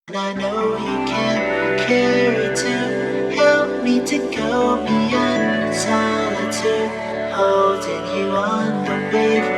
And I know you can carry to help me to go beyond solitude, holding you on the wave.